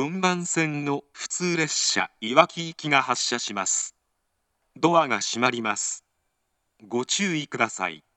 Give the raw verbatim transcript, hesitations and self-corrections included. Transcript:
よんばん線の普通列車いわき行きが発車します。ドアが閉まります。ご注意ください。